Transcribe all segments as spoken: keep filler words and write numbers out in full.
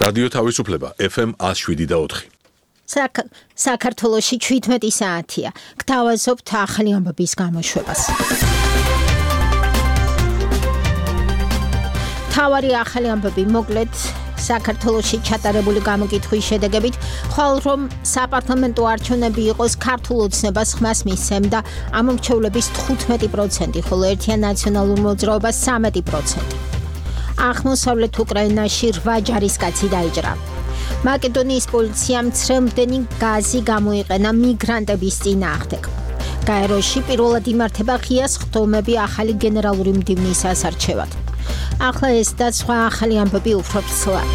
რადიო თავისუფლება F M one oh seven და four. საქართველოში შვიდმეტი საათია. გთავაზობთ ახალი ამბების გამოშვებას. თავარი ახალი ამბები მოკლედ საქართველოში ჩატარებული გამოკითხვის შედეგებით ხვალ რომ საპარლამენტო არჩევნები იყოს ქართულ ოცნებას ხმას მისცემდა ამომრჩევლების თხუთმეტი პროცენტი, ხოლო ერთიან ნაციონალურ მოძრაობას სამეტი პროცენტი. აღმოსავლეთ უკრაინაში რვა ჯარისკაცი დაიჭრა. მაკედონიის პოლიციამ ცრემლდენი გაზი გამოიყენა მიგრანტების წინააღმდეგ. გაეროში პირველად იმართება ღია სხდომები ახალი გენერალური მდივნის ასარჩევად. ახლა ეს და სხვა ახალი ამბები უფრო ცალად.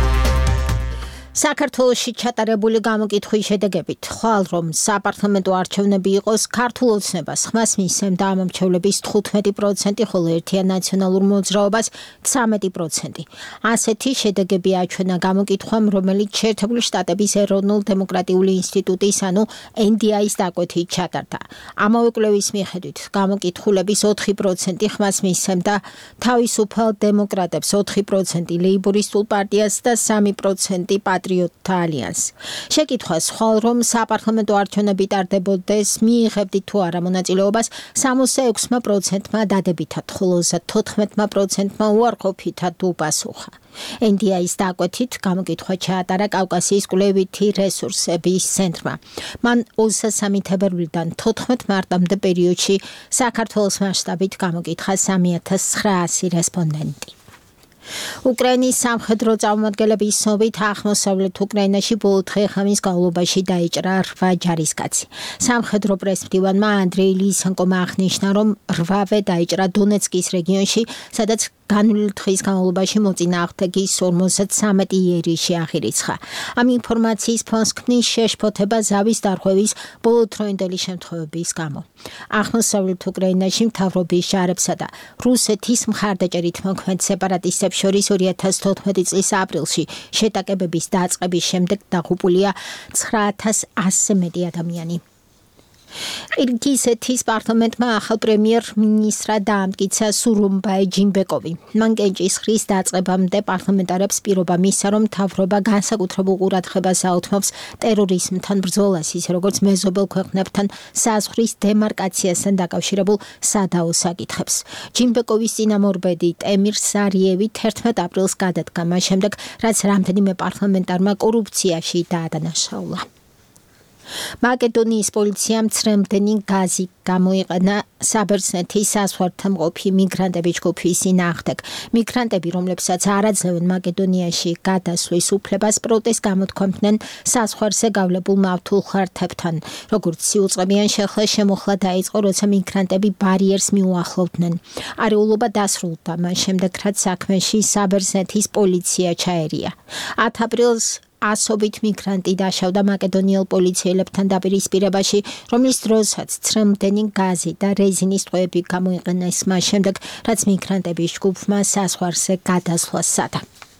საქართველოში ჩატარებული გამოკითხვის შედეგებით ხვალ რომ საპარლამენტო არჩევნები იყოს ქართულ ოცნებას ხმას მისცემდა ამომრჩევლების თხუთმეტი პროცენტი, ხოლო ერთიან ნაციონალურ მოძრაობას სამეტი პროცენტი. ასეთი შედეგები აჩვენა გამოკითხვამ, რომელიც შეერთებული შტატების ეროვნულ დემოკრატიული ინსტიტუტის ანუ N D I-ის დაკვეთით ჩატარდა. ამავე კვლევის მიხედვით გამოკითხულების ოთხი პროცენტი ხმას მისცემდა თავისუფალ დემოკრატებს, ოთხი პროცენტი ლეიბორისტულ პარტიას და სამი პროცენტი პატრიოტთა ალიანსს. შეკითხვას ხვალ რომ საპარლამენტო არჩევნები ტარდებოდეს მიიღებდით თუ არა მონაწილეობას სამოცდაექვსი პროცენტმა დადებითად, ხოლო თოთხმეტი პროცენტმა უარყოფითად უპასუხა. N D I-ის დაკვეთით გამოკითხვა ჩაატარა კავკასიის კვლევითი რესურსების ცენტრმა. მან ოცდასამი თებერვლიდან თოთხმეტ მარტამდე პერიოდში საქართველოს მასშტაბით გამოკითხა სამი ათას ცხრაასი რესპონდენტი. უკრაინის სამხედრო წარმომადგენლების ცნობით აღმოსავლეთ უკრაინაში ბოლო დღე-ღამის განმავლობაში დაიჭრა რვა ჯარისკაცი. სამხედრო პრესმდივანმა ანდრეი ლისენკომ აღნიშნა, რომ რვავე დაიჭრა დონეცკის რეგიონში, სადაც განვლილი დღის განმავლობაში მოწინააღმდეგის ორმოცდამეტი იერიში აღირიცხა. ამ ინფორმაციის ფონს ქმნის შეშფოთება ზავის დარღვევის ბოლოდროინდელი შემთხვევების გამო. აღმოსავლეთ უკრაინაში მთავრობის ჯარებსა და რუსეთის მხარდაჭერით მოქმედ სეპარატისტებს შორის ორი ათას თოთხმეტი წლის აპრილში შეტაკებების დაწყების შემდეგ დაღუპულია ცხრა ათას ასზე მეტი ადამიანი. ყირგიზეთის პარლამენტმა ახალ პრემიერ-მინისტრად დაამტკიცა სურუმბაი ჯინბეკოვი. მან კენჭისყრის დაწყებამდე პარლამენტარებს პირობა მისცა, რომ მთავრობა განსაკუთრებულ ყურადღებას აუთმობს ტერორიზმთან ბრძოლას, ისე როგორც მეზობელ ქვეყნებთან საზღვრის დემარკაციასთან დაკავშირებულ სადაო საკითხებს. ჯინბეკოვის წინამორბედი ტემირ სარიევი თერთმეტ აპრილს გადადგა მას შემდეგ, რაც რამდენიმე პარლამენტარმა კორუფციაში დაადანაშაულა. მაკედონიის პოლიციამ ცრემლდენი გაზი გამოიყენა საბერძნეთის საზღვართან-მყოფი მიგრანტების ჯგუფის წინააღმდეგ. მიგრანტები, რომლებსაც არ აძლევენ მაკედონიაში გადასვლის უფლებას, პროტესტს გამოთქვამდნენ საზღვარზე გავლებულ მავთულ ხართებთან. როგორც იუწყებიან შეხლა შემოხლა დაიწყო, როცა მიგრანტები ბარიერს მიუახლოვდნენ. არეულობა დასრულდა მას შემდეგ, რაც საქმეში საბერძნეთის პოლიცია ჩაერია. ათ აპრილს ასობით მიგრანტი დაშავდა მაკედონიელ პოლიციელებთან დაპირისპირებაში, რომლის დროსაც ცრემლდენი გაზი და რეზინის ტყვეები გამოიყენეს მას შემდეგ, რაც მიგრანტების ჯგუფმა საზღვარზე გადასვლა სცადა.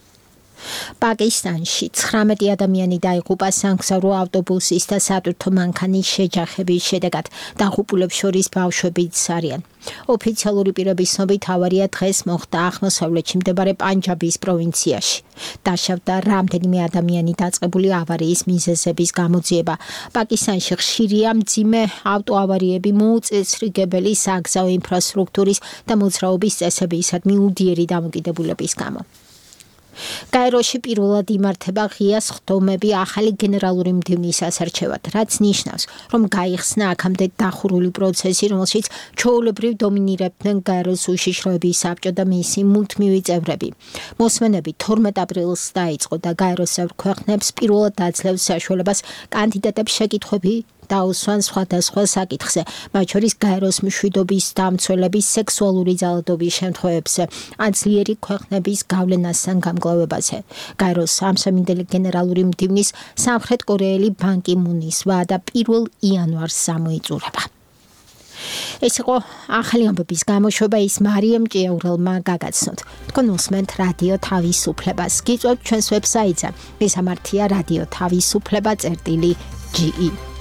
პაკისტანში ცხრამეტი ადამიანი დაიღუპა სამგზავრო ავტობუსის და სატვირთო მანქანის შეჯახების შედეგად. დაღუპულებს შორის ბავშვებიც არიან. ოფიციალური პირების ცნობით ავარია დღეს მოხდა აღმოსავლეთში მდებარე პანჯაბის პროვინციაში. დაშავდა რამდენიმე ადამიანი დაწყებული ავარიის მიზეზების გამოძიება. პაკისტანში ხშირია მძიმე ავტოავარიები მოუწესრიგებელი საგზაო ინფრასტრუქტურის და მოძრაობის წესებისადმი უდიერი დამოკიდებულების გამო. გაეროში პირველად იმართება ღია სხდომები ახალი გენერალური მდივნის ასარჩევად, რაც ნიშნავს, რომ გაიხსნა აქამდე დახურული პროცესი, რომელშიც ჩვეულებრივ დომინირებდნენ გაეროს უშიშროების საბჭო და მისი მუდმივი წევრები. მოსმენები თორმეტ აპრილს დაიწყო და გაეროს წევრ ქვეყნებს პირველად აძლევს საშუალებას კანდიდატებს შეკითხვები დაუსვან სხვადასხვა საკითხზე, მათ შორის გაეროს მშვიდობის დამცველების სექსუალური ძალადობის შემთხვევებზე, ან ძლიერი ქვეყნების გავლენასთან გამკლავებაზე. გაეროს სამსამინდელი გენერალური მდივნის სამხრეთ კორეელი ბან კი მუნის ვადა პირველ იანვარს გამოიწურება. ეს იყო ახალი ამბების გამოშვება, ის მარიამ ჭიაურელმა გაგაცნოთ. თქვენ უსმენთ რადიო თავისუფლებას. გიწვევთ ჩვენს ვებსაიტზე, მესამართია რადიო თავისუფლება წერტილი G E.